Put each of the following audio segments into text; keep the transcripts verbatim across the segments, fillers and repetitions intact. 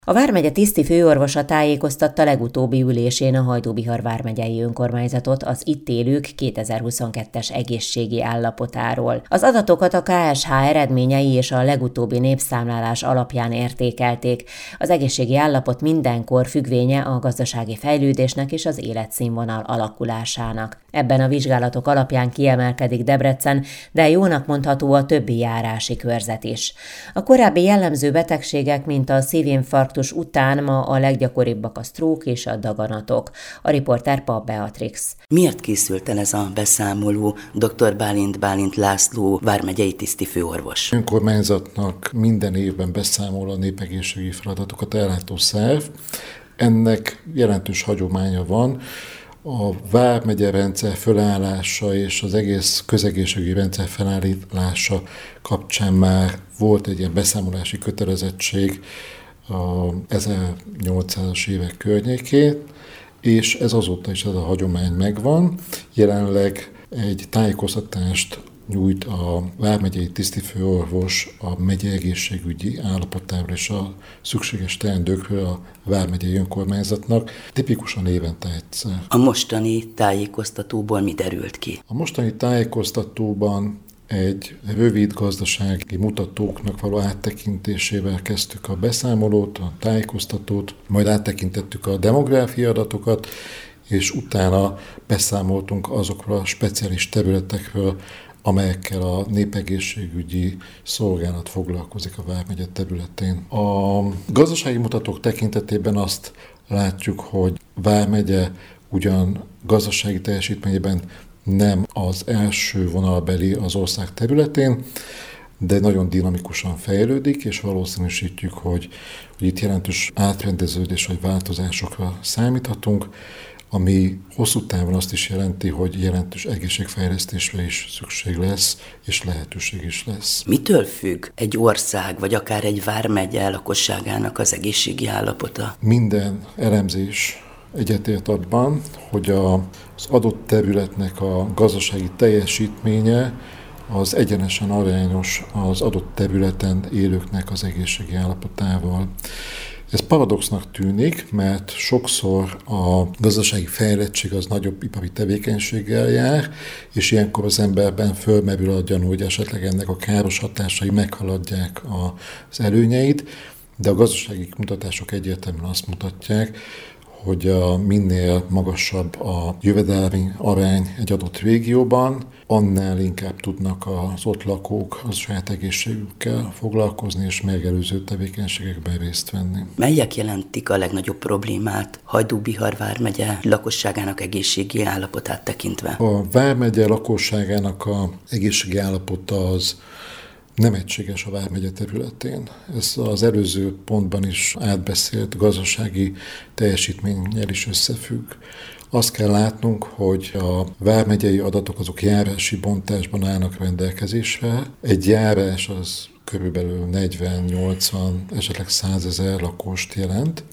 A vármegye tiszti főorvosa tájékoztatta legutóbbi ülésén a Hajdú-Bihar vármegyei önkormányzatot az itt élők kétezer-huszonkettes egészségi állapotáról. Az adatokat a ká es há eredményei és a legutóbbi népszámlálás alapján értékelték. Az egészségi állapot mindenkor függvénye a gazdasági fejlődésnek és az életszínvonal alakulásának. Ebben a vizsgálatok alapján kiemelkedik Debrecen, de jónak mondható a többi járási körzet is. A korábbi jellemző betegségek, mint a szívinfarktus után ma a leggyakoribbak a sztrók és a daganatok. A riporter Pap Beatrix. Miért készült el ez a beszámoló, dr. Bálint Bálint László vármegyei tiszti főorvos? Önkormányzatnak minden évben beszámol a népegészségügyi feladatokat ellátó szerv. Ennek jelentős hagyománya van. A vármegye rendszer fölállása és az egész közegészségügyi rendszer felállítása kapcsán már volt egy ilyen beszámolási kötelezettség a ezernyolcszázas évek környékén, és ez azóta is ez a hagyomány megvan. Jelenleg egy tájékoztatást nyújt a vármegyei tisztifőorvos a megye egészségügyi állapotáról és a szükséges teendőkről a vármegyei önkormányzatnak, tipikusan évente egyszer. A mostani tájékoztatóból mi derült ki? A mostani tájékoztatóban egy rövid gazdasági mutatóknak való áttekintésével kezdtük a beszámolót, a tájékoztatót, majd áttekintettük a demográfiai adatokat, és utána beszámoltunk azokról a speciális területekről, amelyekkel a népegészségügyi szolgálat foglalkozik a vármegye területén. A gazdasági mutatók tekintetében azt látjuk, hogy vármegye ugyan gazdasági teljesítményében nem az első vonalbeli az ország területén, de nagyon dinamikusan fejlődik, és valószínűsítjük, hogy, hogy itt jelentős átrendeződés vagy változásokra számíthatunk, ami hosszú távon azt is jelenti, hogy jelentős egészségfejlesztésre is szükség lesz, és lehetőség is lesz. Mitől függ egy ország, vagy akár egy vármegye lakosságának az egészségi állapota? Minden elemzés egyetért abban, hogy az adott területnek a gazdasági teljesítménye az egyenesen arányos az adott területen élőknek az egészségi állapotával. Ez paradoxnak tűnik, mert sokszor a gazdasági fejlettség az nagyobb ipari tevékenységgel jár, és ilyenkor az emberben fölmerül a gyanú, hogy esetleg ennek a káros hatásai meghaladják az előnyeit, de a gazdasági mutatások egyértelműen azt mutatják, hogy a minél magasabb a jövedelmi arány egy adott régióban, annál inkább tudnak az ott lakók az saját egészségükkel foglalkozni és megelőző tevékenységekben részt venni. Melyek jelentik a legnagyobb problémát Hajdú-Bihar vármegye lakosságának egészségi állapotát tekintve? A vármegye lakosságának az egészségi állapota az nem egységes a vármegye területén. Ez az előző pontban is átbeszélt gazdasági teljesítménnyel is összefügg. Azt kell látnunk, hogy a vármegyei adatok azok járási bontásban állnak rendelkezésre. Egy járás az körülbelül negyven-nyolcvan, esetleg százezer lakost jelent,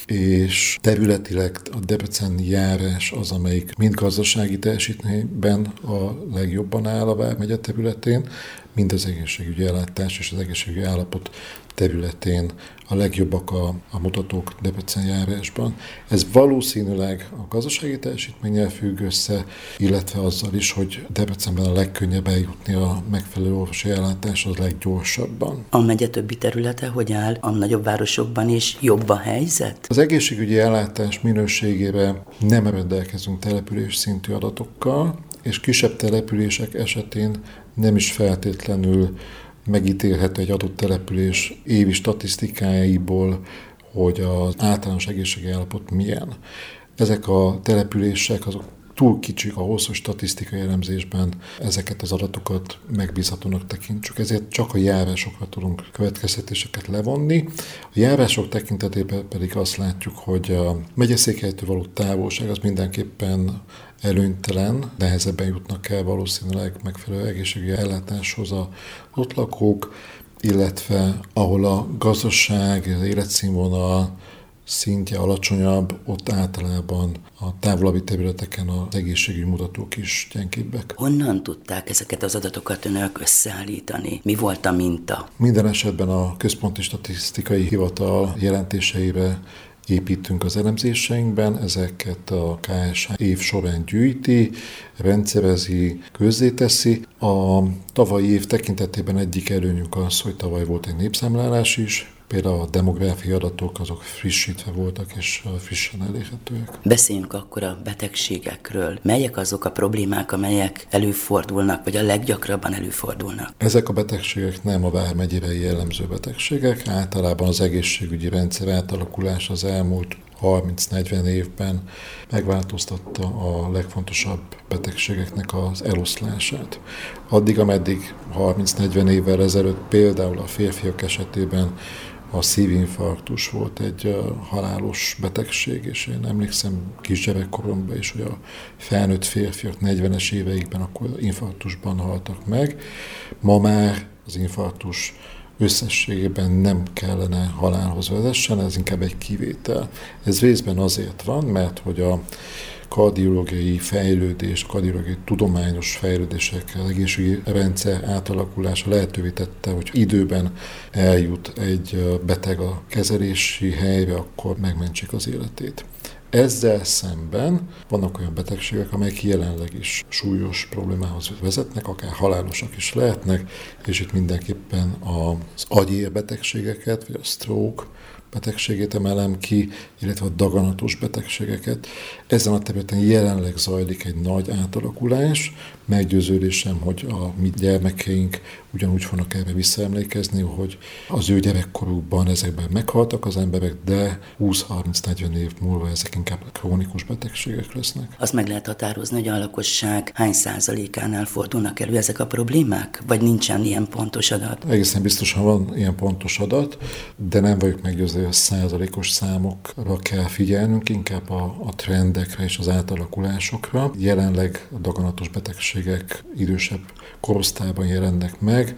és területileg a debreceni járás az, amelyik mind gazdasági teljesítményben a legjobban áll a vármegye területén, mind az egészségügyi ellátás és az egészségügyi állapot területén a legjobbak a, a mutatók Debrecen járásban. Ez valószínűleg a gazdasági teljesítménnyel függ össze, illetve azzal is, hogy Debrecenben a legkönnyebb eljutni a megfelelő orvosi ellátáshoz leggyorsabban. A megye többi területe hogy áll? A nagyobb városokban is jobb a helyzet? Az egészségügyi ellátás minőségére nem rendelkezünk település szintű adatokkal, és kisebb települések esetén nem is feltétlenül megítélhető egy adott település évi statisztikáiból, hogy az általános egészségi állapot milyen. Ezek a települések azok túl kicsik ahhoz, hogy statisztikai elemzésben ezeket az adatokat megbízhatónak tekintsük. Ezért csak a járásokra tudunk következtetéseket levonni. A járások tekintetében pedig azt látjuk, hogy a megyeszékhelytől való távolság az mindenképpen előnytelen, nehezebben jutnak el valószínűleg megfelelő egészségügyi ellátáshoz az ott lakók, illetve ahol a gazdaság, az életszínvonal szintje alacsonyabb, ott általában a távolabbi területeken az egészségügyi mutatók is gyengébbek. Honnan tudták ezeket az adatokat önök összeállítani? Mi volt a minta? Minden esetben a Központi Statisztikai Hivatal jelentéseire építünk az elemzéseinkben, ezeket a ká es há év során gyűjti, rendszerezi, közzéteszi. A tavalyi év tekintetében egyik előnyünk az, hogy tavaly volt egy népszámlálás is, például a demográfiai adatok azok frissítve voltak és frissen elérhetőek. Beszéljünk akkor a betegségekről. Melyek azok a problémák, amelyek előfordulnak, vagy a leggyakrabban előfordulnak? Ezek a betegségek nem a vármegyére jellemző betegségek. Általában az egészségügyi rendszer átalakulás az elmúlt harminc-negyven évben megváltoztatta a legfontosabb betegségeknek az eloszlását. Addig, ameddig harminc-negyven évvel ezelőtt például a férfiak esetében a szívinfarktus volt egy halálos betegség, és én emlékszem kisgyerekkoromban is, hogy a felnőtt férfiak negyvenes éveikben akkor infarktusban haltak meg. Ma már az infarktus összességében nem kellene halálhoz vezessen, ez inkább egy kivétel. Ez részben azért van, mert hogy a kardiológiai fejlődés, kardiológiai tudományos fejlődések, az egészségügyi rendszer átalakulása lehetővé tette, hogy időben eljut egy beteg a kezelési helyre, akkor megmentsék az életét. Ezzel szemben vannak olyan betegségek, amelyek jelenleg is súlyos problémához vezetnek, akár halálosak is lehetnek, és itt mindenképpen az agyérbetegségeket, vagy a stroke betegségét emelem ki, illetve a daganatos betegségeket. Ezen a területen jelenleg zajlik egy nagy átalakulás. Meggyőződésem, hogy a mi gyermekeink ugyanúgy fognak erre visszaemlékezni, hogy az ő gyerekkorukban ezekben meghaltak az emberek, de húsz-harminc-negyven év múlva ezek inkább krónikus betegségek lesznek. Azt meg lehet határozni, hogy a lakosság hány százalékánál fordulnak elő ezek a problémák? Vagy nincsen ilyen pontos adat? Egészen biztosan van ilyen pontos adat, de nem vagyok meggyőződve, hogy a százalékos számokra kell figyelnünk, inkább a, a trendekre és az átalakulásokra. Jelenleg a daganatos betegségek idősebb korosztályban jelennek meg,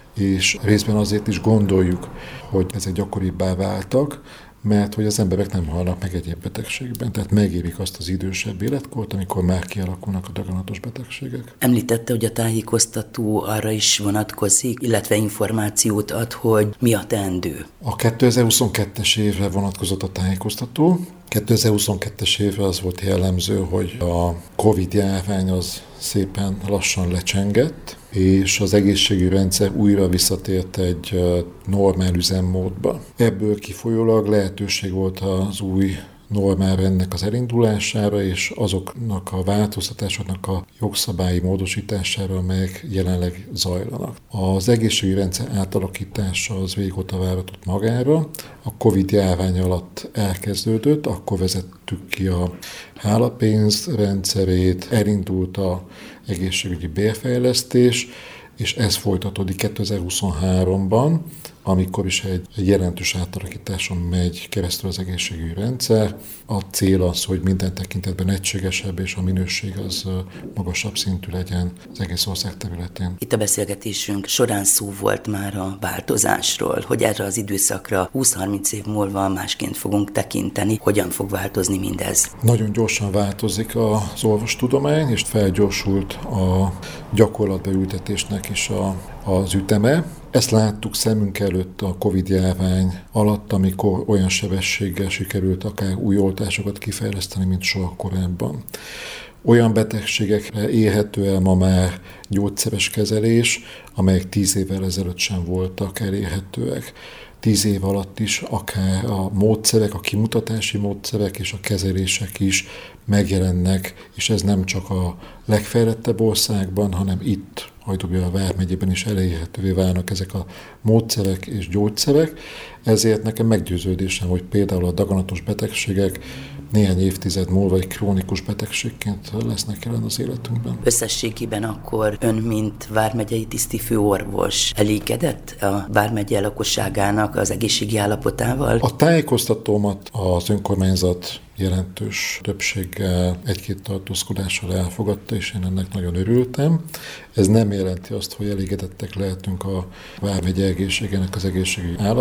és részben azért is gondoljuk, hogy ezek gyakoribbá váltak, mert hogy az emberek nem halnak meg egyéb betegségben, tehát megérik azt az idősebb életkort, amikor már kialakulnak a daganatos betegségek. Említette, hogy a tájékoztató arra is vonatkozik, illetve információt ad, hogy mi a teendő. A kétezer-huszonkettes évre vonatkozott a tájékoztató. kétezer-huszonkettes évre az volt jellemző, hogy a Covid-járvány az szépen lassan lecsengett, és az egészségügyi rendszer újra visszatért egy normál üzemmódba. Ebből kifolyólag lehetőség volt az új normál rendnek az elindulására, és azoknak a változtatásoknak a jogszabályi módosítására, amelyek jelenleg zajlanak. Az egészségügyi rendszer átalakítása az régóta váratott magára. A Covid-járvány alatt elkezdődött, akkor vezettük ki a hálapénz rendszerét, elindult az egészségügyi bérfejlesztés, és ez folytatódik kétezer-huszonháromban, amikor is egy, egy jelentős átalakításon megy keresztül az egészségügyi rendszer. A cél az, hogy minden tekintetben egységesebb, és a minőség az magasabb szintű legyen az egész ország területén. Itt a beszélgetésünk során szó volt már a változásról, hogy erre az időszakra húsz-harminc év múlva másként fogunk tekinteni. Hogyan fog változni mindez? Nagyon gyorsan változik az orvostudomány, és felgyorsult a gyakorlatba ültetésnek is a, az üteme. Ezt láttuk szemünk előtt a Covid-járvány alatt, amikor olyan sebességgel sikerült akár új oltásokat kifejleszteni, mint soha korábban. Olyan betegségekre érhető el ma már gyógyszeres kezelés, amelyek tíz évvel ezelőtt sem voltak elérhetőek. Tíz év alatt is akár a módszerek, a kimutatási módszerek és a kezelések is megjelennek, és ez nem csak a legfejlettebb országban, hanem itt, Hajdúbihar vármegyében is elérhetővé válnak ezek a módszerek és gyógyszerek. Ezért nekem meggyőződésem, hogy például a daganatos betegségek néhány évtized múlva egy krónikus betegségként lesznek jelen az életünkben. Összességében akkor ön, mint vármegyei tisztifőorvos elégedett a vármegye lakosságának az egészségi állapotával? A tájékoztatómat az önkormányzat jelentős többséggel, egy-két tartózkodással elfogadta, és én ennek nagyon örültem. Ez nem jelenti azt, hogy elégedettek lehetünk a vármegye egészségének az egészségügyi állapotával.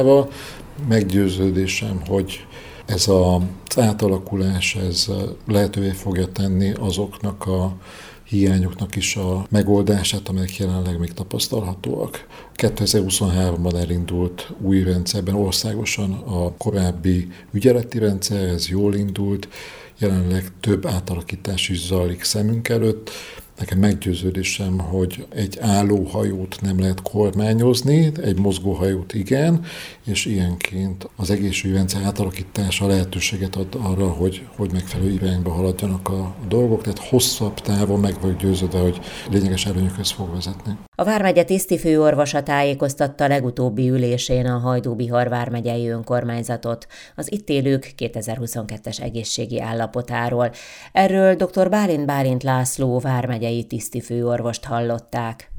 kapcsolódásával. Meggyőződésem, hogy ez az átalakulás ez lehetővé fogja tenni azoknak a hiányoknak is a megoldását, amelyek jelenleg még tapasztalhatóak. kétezer-huszonháromban elindult új rendszerben országosan a korábbi ügyeleti rendszer, ez jól indult, jelenleg több átalakítás is zajlik szemünk előtt. Nekem meggyőződésem, hogy egy álló hajót nem lehet kormányozni, egy mozgó hajót igen, és ilyenként az egészségügyi rendszer átalakítása lehetőséget ad arra, hogy, hogy megfelelő irányba haladjanak a dolgok, tehát hosszabb távon meg vagyok győződve, hogy lényeges előnyökhöz fog vezetni. A vármegye tisztifőorvosa tájékoztatta legutóbbi ülésén a Hajdú-Bihar vármegyei önkormányzatot az itt élők kétezer-huszonkettes egészségi állapotáról. Erről dr. Bálint Bálint László vármegyei tisztifőorvost hallották.